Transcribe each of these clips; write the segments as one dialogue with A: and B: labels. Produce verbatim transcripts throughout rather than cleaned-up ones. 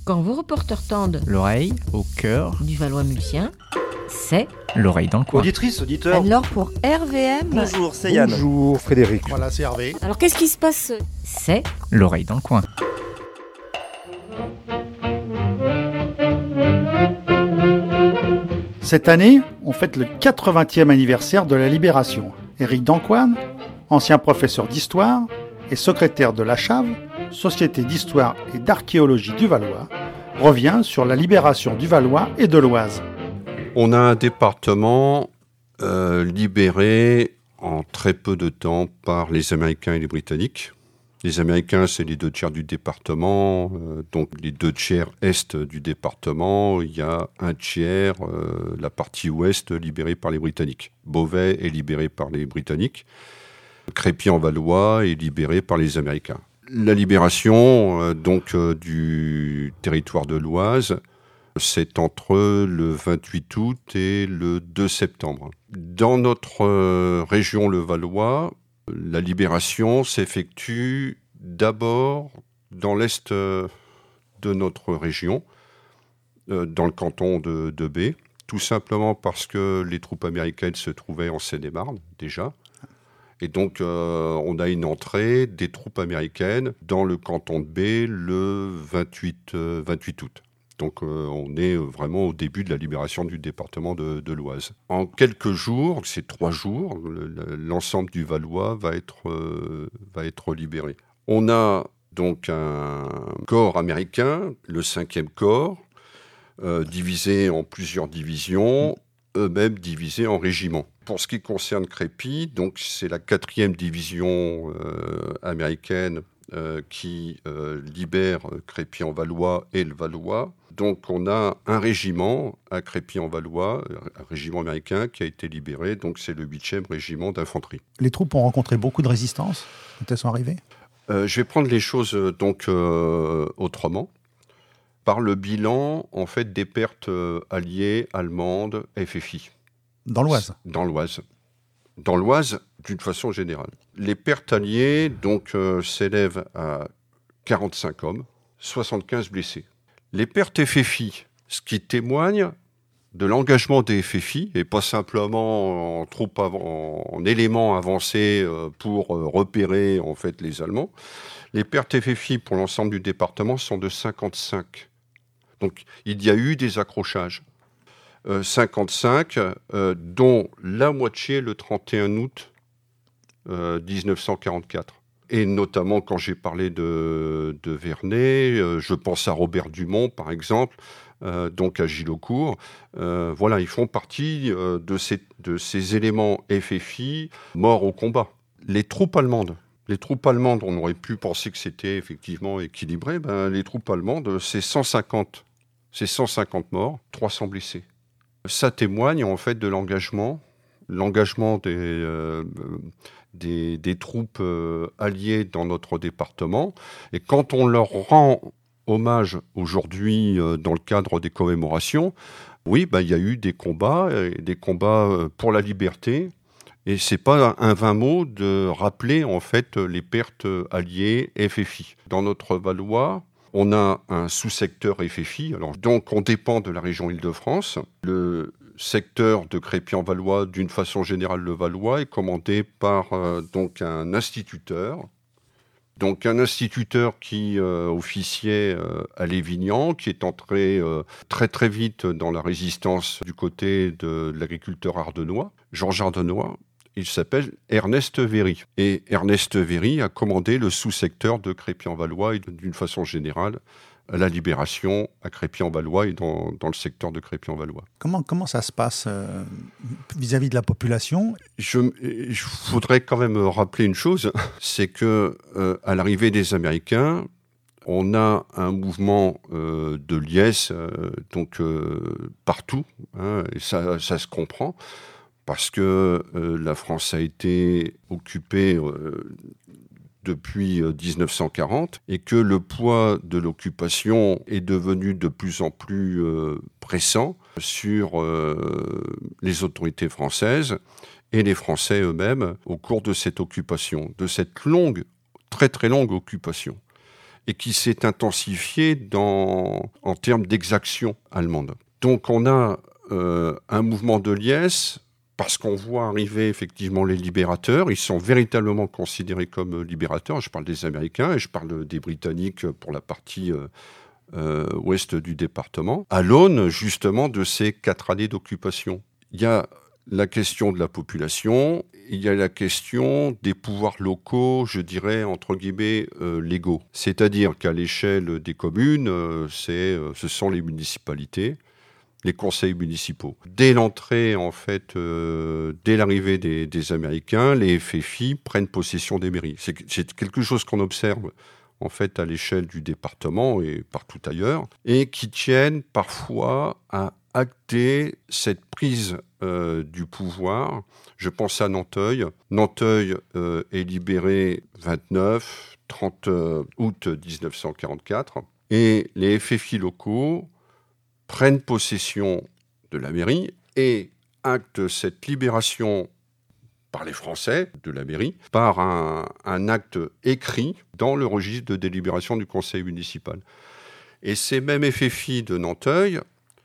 A: Quand vos reporters tendent
B: l'oreille au cœur
A: du Valois-Mulsien, c'est
B: l'oreille dans le coin.
C: Auditrice, auditeur.
A: alors pour R V M.
C: Bonjour, c'est Yann.
D: Bonjour Frédéric.
E: Voilà, c'est Hervé.
A: Alors qu'est-ce qui se passe? C'est
B: L'oreille dans le coin.
D: Cette année, on fête le quatre-vingtième anniversaire de la Libération. Éric Dancoine, ancien professeur d'histoire et secrétaire de l'A C H A V, Société d'histoire et d'archéologie du Valois, revient sur la libération du Valois et de l'Oise.
F: On a un département euh, libéré en très peu de temps par les Américains et les Britanniques. Les Américains, c'est les deux tiers du département, euh, donc les deux tiers est du département. Il y a un tiers, euh, la partie ouest, libérée par les Britanniques. Beauvais est libéré par les Britanniques. Crépy-en-Valois est libéré par les Américains. La libération euh, donc euh, du territoire de l'Oise, c'est entre le vingt-huit août et le deux septembre. Dans notre euh, région, le Valois, la libération s'effectue d'abord dans l'est euh, de notre région, euh, dans le canton de, de B, tout simplement parce que les troupes américaines se trouvaient en Seine-et-Marne déjà. Et donc, euh, on a une entrée des troupes américaines dans le canton de B le vingt-huit, euh, vingt-huit août. Donc, euh, on est vraiment au début de la libération du département de, de l'Oise. En quelques jours, c'est trois jours, le, l'ensemble du Valois va être, euh, va être libéré. On a donc un corps américain, le cinquième corps, euh, divisé en plusieurs divisions, eux-mêmes divisés en régiments. Pour ce qui concerne Crépy, donc c'est la quatrième division euh, américaine euh, qui euh, libère Crépy-en-Valois et le Valois. Donc on a un régiment à Crépy-en-Valois, un régiment américain qui a été libéré, donc c'est le huitième régiment d'infanterie.
E: Les troupes ont rencontré beaucoup de résistance quand elles sont arrivées.
F: Euh, je vais prendre les choses euh, donc euh, autrement. Par le bilan, en fait, des pertes euh, alliées, allemandes, F F I.
E: Dans l'Oise.
F: Dans l'Oise. Dans l'Oise, d'une façon générale. Les pertes alliées, donc, euh, s'élèvent à quarante-cinq hommes, soixante-quinze blessés. Les pertes F F I, ce qui témoigne de l'engagement des F F I, et pas simplement en troupes av- en éléments avancés euh, pour euh, repérer, en fait, les Allemands. Les pertes F F I pour l'ensemble du département sont de cinquante-cinq. Donc, il y a eu des accrochages. Euh, cinquante-cinq, euh, dont la moitié le trente et un août euh, dix-neuf cent quarante-quatre. Et notamment, quand j'ai parlé de, de Vernet, euh, je pense à Robert Dumont, par exemple, euh, donc à Gilaucourt. Euh, voilà, ils font partie euh, de, ces, de ces éléments F F I morts au combat. Les troupes allemandes, les troupes allemandes, on aurait pu penser que c'était effectivement équilibré. Ben, les troupes allemandes, c'est cent cinquante, c'est cent cinquante morts, trois cents blessés. Ça témoigne en fait de l'engagement, l'engagement des, euh, des, des troupes euh, alliées dans notre département. Et quand on leur rend hommage aujourd'hui euh, dans le cadre des commémorations, oui, ben, il y a eu des combats, et des combats euh, pour la liberté. Et c'est pas un vain mot de rappeler en fait les pertes alliées F F I. Dans notre Valois, on a un sous-secteur F F I, alors, donc on dépend de la région Île-de-France. Le secteur de Crépy-en-Valois, d'une façon générale le Valois, est commandé par euh, donc un instituteur. Donc un instituteur qui euh, officiait euh, à Lévignan, qui est entré euh, très très vite dans la résistance du côté de l'agriculteur ardenois, Georges Ardenois. Il s'appelle Ernest Véry. Et Ernest Véry a commandé le sous-secteur de Crépy-en-Valois et d'une façon générale à la libération à Crépy-en-Valois et dans, dans le secteur de Crépy-en-Valois.
E: Comment, comment ça se passe euh, vis-à-vis de la population ?
F: Je, je voudrais quand même rappeler une chose, c'est que euh, à l'arrivée des Américains, on a un mouvement euh, de liesse euh, donc euh, partout, hein, et ça, ça se comprend. Parce que euh, la France a été occupée euh, depuis euh, dix-neuf cent quarante et que le poids de l'occupation est devenu de plus en plus euh, pressant sur euh, les autorités françaises et les Français eux-mêmes au cours de cette occupation, de cette longue, très très longue occupation. et qui s'est intensifié dans, en termes d'exaction allemande. Donc on a euh, un mouvement de liesse parce qu'on voit arriver effectivement les libérateurs. Ils sont véritablement considérés comme libérateurs. Je parle des Américains et je parle des Britanniques pour la partie euh, euh, ouest du département, à l'aune justement de ces quatre années d'occupation. Il y a la question de la population, il y a la question des pouvoirs locaux, je dirais, entre guillemets, euh, légaux. C'est-à-dire qu'à l'échelle des communes, euh, c'est, euh, ce sont les municipalités, les conseils municipaux. Dès l'entrée, en fait, euh, dès l'arrivée des, des Américains, les F F I prennent possession des mairies. C'est, c'est quelque chose qu'on observe, en fait, à l'échelle du département et partout ailleurs, et qui tiennent parfois à acter cette prise euh, du pouvoir. Je pense à Nanteuil. Nanteuil euh, est libéré vingt-neuf, trente août dix-neuf cent quarante-quatre. Et les F F I locaux prennent possession de la mairie et actent cette libération par les Français de la mairie, par un, un acte écrit dans le registre de délibération du conseil municipal. Et ces mêmes F F I de Nanteuil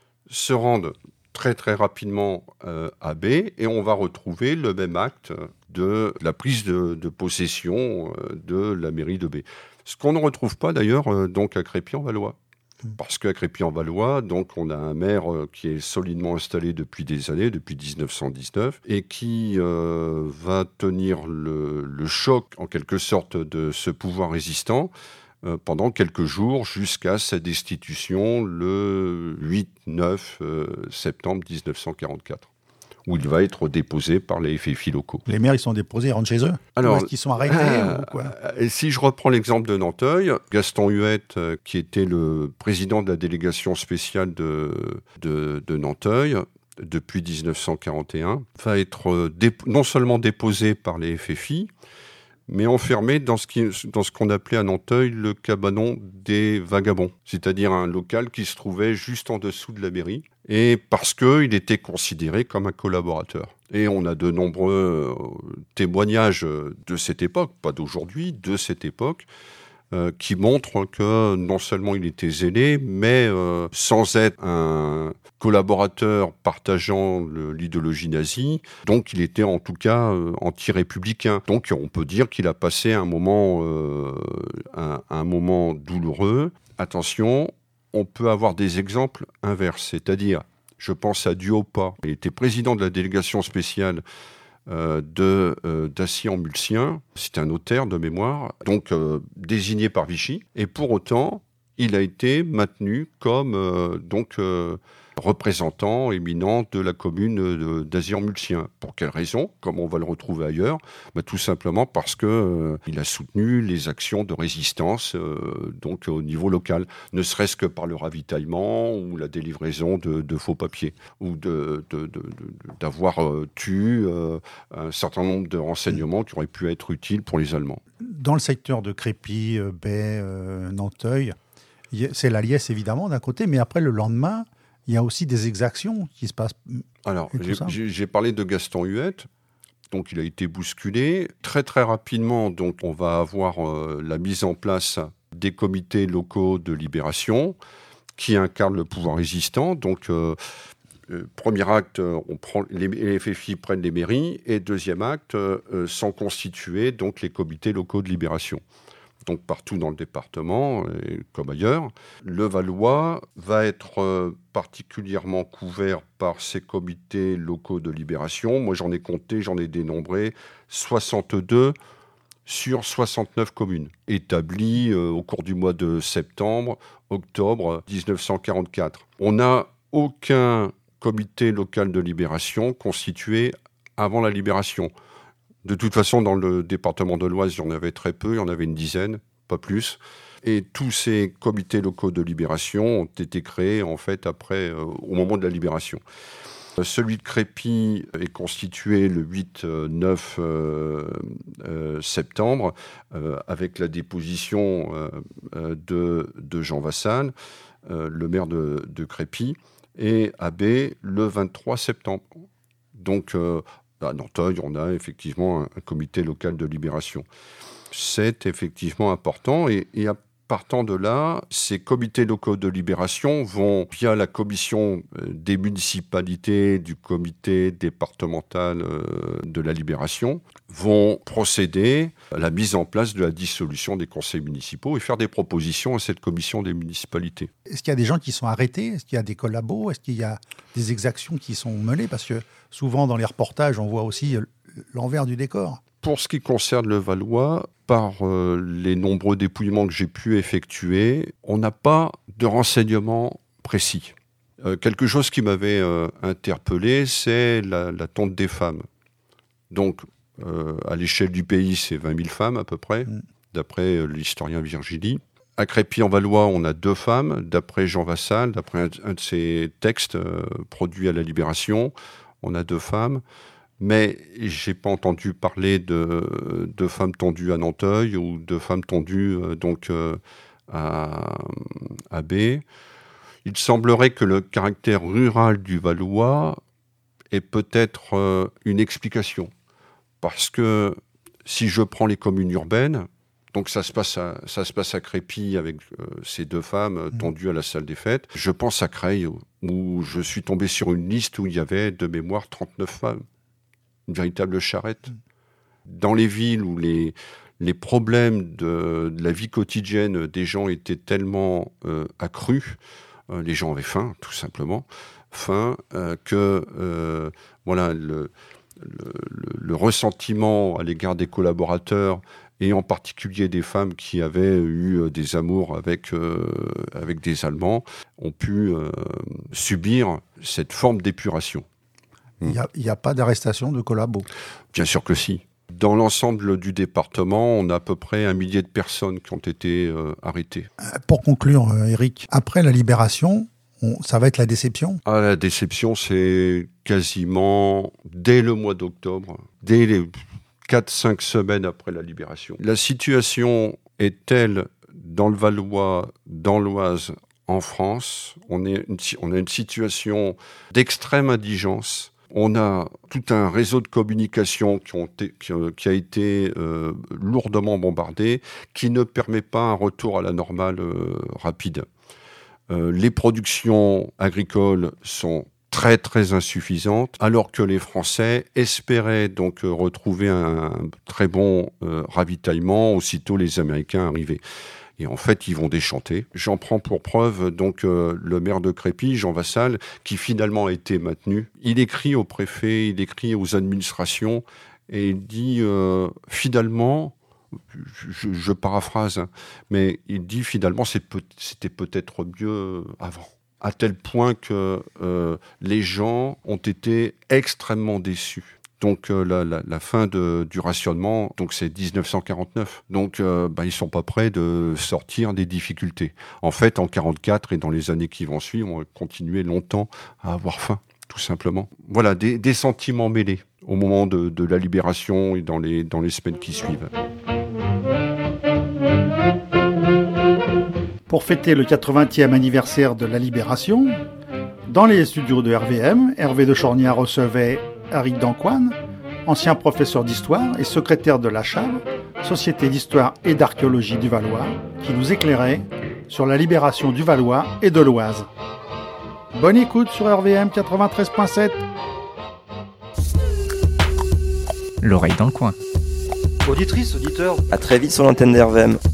F: se rendent très très rapidement euh, à B et on va retrouver le même acte de la prise de, de possession euh, de la mairie de B. Ce qu'on ne retrouve pas d'ailleurs euh, donc à Crépy-en-Valois. Parce qu'à Crépy-en-Valois, donc, on a un maire euh, qui est solidement installé depuis des années, depuis dix-neuf cent dix-neuf, et qui euh, va tenir le, le choc, en quelque sorte, de ce pouvoir résistant euh, pendant quelques jours jusqu'à sa destitution le huit neuf euh, septembre dix-neuf cent quarante-quatre. Où il va être déposé par les F F I locaux.
E: Les maires, ils sont déposés, ils rentrent chez eux.
F: Alors,
E: ou est-ce qu'ils sont arrêtés
F: euh,
E: ou quoi?
F: Et si je reprends l'exemple de Nanteuil, Gaston Huette, euh, qui était le président de la délégation spéciale de, de, de Nanteuil depuis dix-neuf cent quarante et un, va être dép- non seulement déposé par les F F I, mais enfermé dans ce, qui, dans ce qu'on appelait à Nanteuil le cabanon des vagabonds, c'est-à-dire un local qui se trouvait juste en dessous de la mairie, et parce qu'il était considéré comme un collaborateur. Et on a de nombreux témoignages de cette époque, pas d'aujourd'hui, de cette époque, euh, qui montrent que non seulement il était zélé, mais euh, sans être un collaborateur partageant le, l'idéologie nazie, donc il était en tout cas euh, anti-républicain. Donc on peut dire qu'il a passé un moment, euh, un, un moment douloureux. Attention, on peut avoir des exemples inverses, c'est-à-dire, je pense à Duopa, il était président de la délégation spéciale euh, de, euh, d'Assy-en-Mulsien, c'est un notaire de mémoire, donc euh, désigné par Vichy, et pour autant, il a été maintenu comme euh, donc, euh, représentant éminent de la commune de, d'Assy-en-Mulsien. Pour quelle raison? Comme on va le retrouver ailleurs, bah, tout simplement parce qu'il euh, a soutenu les actions de résistance euh, donc, au niveau local, ne serait-ce que par le ravitaillement ou la délivraison de, de faux papiers, ou de, de, de, de, d'avoir euh, tué euh, un certain nombre de renseignements qui auraient pu être utiles pour les Allemands.
E: Dans le secteur de Crépy, euh, Baie, euh, Nanteuil, c'est la liesse évidemment d'un côté, mais après le lendemain, il y a aussi des exactions qui se passent.
F: Alors, j'ai, j'ai, j'ai parlé de Gaston Huette, donc il a été bousculé. Très très rapidement, donc, on va avoir euh, la mise en place des comités locaux de libération qui incarnent le pouvoir résistant. Donc, euh, euh, premier acte, on prend, les, les F F I prennent les mairies, et deuxième acte, euh, sont constitués donc, les comités locaux de libération. Donc partout dans le département, et comme ailleurs. Le Valois va être euh, particulièrement couvert par ces comités locaux de libération. Moi, j'en ai compté, j'en ai dénombré soixante-deux sur soixante-neuf communes, établies euh, au cours du mois de septembre, octobre dix-neuf cent quarante-quatre. On n'a aucun comité local de libération constitué avant la libération. De toute façon, dans le département de l'Oise, il y en avait très peu, il y en avait une dizaine, pas plus. Et tous ces comités locaux de libération ont été créés, en fait, après, euh, au moment de la libération. Euh, celui de Crépy est constitué le huit neuf euh, euh, septembre, euh, avec la déposition euh, de, de Jean Vassal, euh, le maire de, de Crépy, et à B, le vingt-trois septembre. Donc, euh, à Nanteuil, on a effectivement un, un comité local de libération. C'est effectivement important et, et à Partant de là, ces comités locaux de libération vont, via la commission des municipalités, du comité départemental de la libération, vont procéder à la mise en place de la dissolution des conseils municipaux et faire des propositions à cette commission des municipalités.
E: Est-ce qu'il y a des gens qui sont arrêtés ? Est-ce qu'il y a des collabos ? Est-ce qu'il y a des exactions qui sont menées ? Parce que souvent, dans les reportages, on voit aussi l'envers du décor.
F: Pour ce qui concerne le Valois, par euh, les nombreux dépouillements que j'ai pu effectuer, on n'a pas de renseignements précis. Euh, quelque chose qui m'avait euh, interpellé, c'est la, la tonte des femmes. Donc, euh, à l'échelle du pays, c'est vingt mille femmes à peu près, mmh. d'après euh, l'historien Virgili. À Crépy-en-Valois, on a deux femmes, d'après Jean Vassal, d'après un, un de ses textes euh, produits à la Libération, on a deux femmes. Mais je n'ai pas entendu parler de, de femmes tondues à Nanteuil ou de femmes tondues euh, donc, euh, à, à B. Il semblerait que le caractère rural du Valois ait peut-être euh, une explication. Parce que si je prends les communes urbaines, donc ça se passe à, ça se passe à Crépy avec euh, ces deux femmes euh, tondues à la salle des fêtes. Je pense à Creil, où je suis tombé sur une liste où il y avait de mémoire trente-neuf femmes. Une véritable charrette. Dans les villes où les, les problèmes de, de la vie quotidienne des gens étaient tellement euh, accrus, euh, les gens avaient faim, tout simplement, faim, euh, que euh, voilà, le, le, le ressentiment à l'égard des collaborateurs, et en particulier des femmes qui avaient eu des amours avec, euh, avec des Allemands, ont pu euh, subir cette forme d'épuration.
E: Il n'y a, a pas d'arrestation de collabos.
F: Bien sûr que si. Dans l'ensemble du département, on a à peu près un millier de personnes qui ont été euh, arrêtées.
E: Pour conclure, euh, Éric, après la libération, on, ça va être la déception ?
F: Ah, la déception, c'est quasiment dès le mois d'octobre, dès les quatre cinq semaines après la libération. La situation est telle dans le Valois, dans l'Oise, en France. On, est une, on a une situation d'extrême indigence. On a tout un réseau de communication qui, ont t- qui, qui a été euh, lourdement bombardé, qui ne permet pas un retour à la normale euh, rapide. Euh, les productions agricoles sont très très insuffisantes, alors que les Français espéraient donc euh, retrouver un très bon euh, ravitaillement aussitôt les Américains arrivaient. Et en fait, ils vont déchanter. J'en prends pour preuve donc euh, le maire de Crépy, Jean Vassal, qui finalement a été maintenu. Il écrit au préfet, il écrit aux administrations, et il dit euh, finalement, je, je paraphrase, hein, mais il dit finalement c'est peut, c'était peut-être mieux avant. À tel point que euh, les gens ont été extrêmement déçus. Donc euh, la, la, la fin de, du rationnement, donc c'est dix-neuf cent quarante-neuf. Donc euh, bah, ils sont pas prêts de sortir des difficultés. En fait, en quarante-quatre et dans les années qui vont suivre, on va continuer longtemps à avoir faim, tout simplement. Voilà, des, des sentiments mêlés au moment de, de la libération et dans les, dans les semaines qui suivent.
D: Pour fêter le quatre-vingtième anniversaire de la Libération, dans les studios de R V M, Hervé de Chorniat recevait Éric Dancoine, ancien professeur d'histoire et secrétaire de la Chave, Société d'histoire et d'archéologie du Valois, qui nous éclairait sur la libération du Valois et de l'Oise. Bonne écoute sur R V M quatre-vingt-treize point sept.
B: L'oreille dans le coin.
C: Auditrice, auditeur,
G: à très vite sur l'antenne d'R V M.